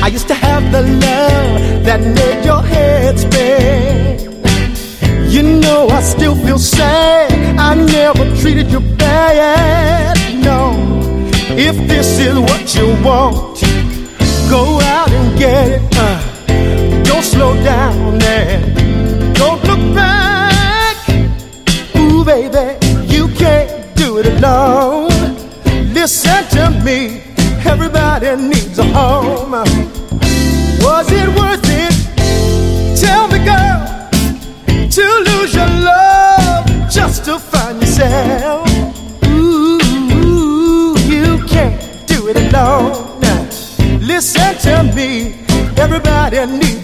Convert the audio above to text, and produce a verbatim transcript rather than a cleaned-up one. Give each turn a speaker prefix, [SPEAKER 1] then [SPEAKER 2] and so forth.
[SPEAKER 1] I used to have the love that made your head spin. You know I still feel sad, I never treated you bad. No, if this is what you want, go out and get it. uh, Don't slow down and don't look back. Ooh baby, you can't do it alone. Listen to me, everybody needs a home. Was it worth it? Tell me, girl, to lose your love just to find yourself. Ooh, you can't do it alone. Now, listen to me, everybody needs